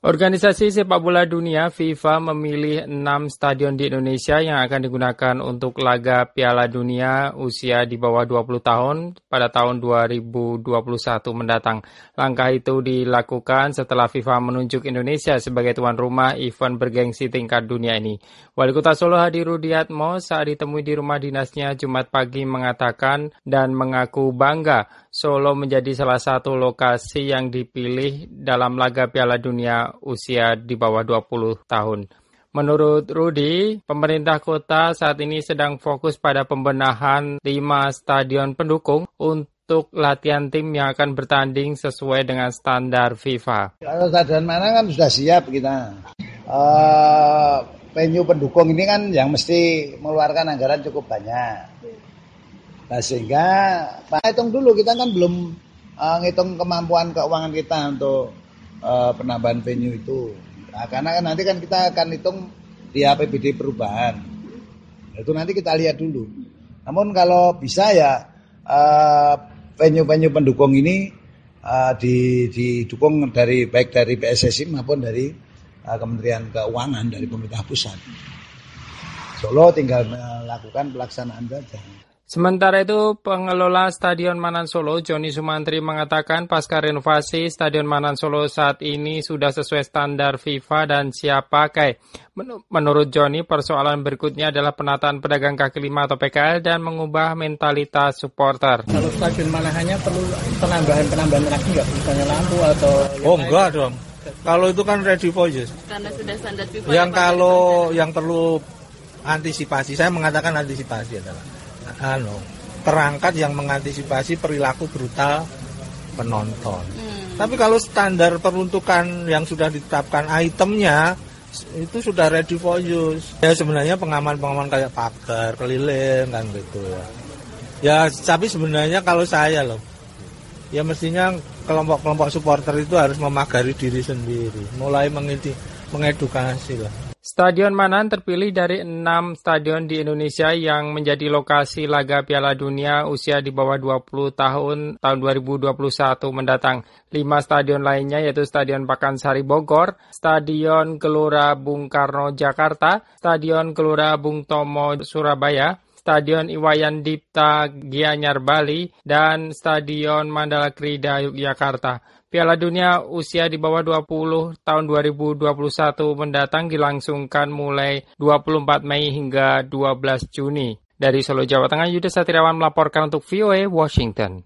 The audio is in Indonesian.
Organisasi sepak bola dunia FIFA memilih 6 stadion di Indonesia yang akan digunakan untuk laga Piala Dunia usia di bawah 20 tahun pada tahun 2021 mendatang. Langkah itu dilakukan setelah FIFA menunjuk Indonesia sebagai tuan rumah event bergengsi tingkat dunia ini. Wali Kota Solo Hadi Rudiatmo saat ditemui di rumah dinasnya Jumat pagi mengatakan dan mengaku bangga Solo menjadi salah satu lokasi yang dipilih dalam laga Piala Dunia usia di bawah 20 tahun. Menurut Rudi, pemerintah kota saat ini sedang fokus pada pembenahan 5 stadion pendukung untuk latihan tim yang akan bertanding sesuai dengan standar FIFA. Kalau stadion mana kan sudah siap kita. Venue pendukung ini kan yang mesti mengeluarkan anggaran cukup banyak. Nah, sehingga hitung dulu, kita kan belum ngitung kemampuan keuangan kita untuk penambahan venue itu. Nah, karena kan nanti kan kita akan hitung di APBD perubahan. Itu nanti kita lihat dulu. Namun kalau bisa ya venue-venue pendukung ini didukung baik dari PSSI maupun dari Kementerian Keuangan, dari pemerintah pusat. Solo tinggal melakukan pelaksanaan saja. Sementara itu, pengelola Stadion Manan Solo, Joni Sumantri, mengatakan pasca renovasi Stadion Manan Solo saat ini sudah sesuai standar FIFA dan siap pakai. Menurut Joni, persoalan berikutnya adalah penataan pedagang kaki lima atau PKL dan mengubah mentalitas supporter. Kalau stadion Manahannya perlu penambahan lagi nggak? Misalnya lampu atau... Oh enggak dong. Kalau itu kan ready for use. Karena sudah standar FIFA. Yang perlu antisipasi, saya mengatakan antisipasi adalah perangkat yang mengantisipasi perilaku brutal penonton. Tapi kalau standar peruntukan yang sudah ditetapkan itemnya itu sudah ready for use. Ya sebenarnya pengaman kayak pagar, keliling kan gitu ya. Ya tapi sebenarnya kalau saya ya mestinya kelompok-kelompok supporter itu harus memagari diri sendiri, mulai mengedukasi lah. Stadion Manan terpilih dari 6 stadion di Indonesia yang menjadi lokasi laga Piala Dunia usia di bawah 20 tahun 2021 mendatang. 5 stadion lainnya yaitu Stadion Pakansari Bogor, Stadion Gelora Bung Karno Jakarta, Stadion Gelora Bung Tomo Surabaya, Stadion Iwayan Dipta Gianyar Bali, dan Stadion Mandala Krida Yogyakarta. Piala Dunia usia di bawah 20 tahun 2021 mendatang dilangsungkan mulai 24 Mei hingga 12 Juni. Dari Solo, Jawa Tengah, Yuda Satriawan melaporkan untuk VOA Washington.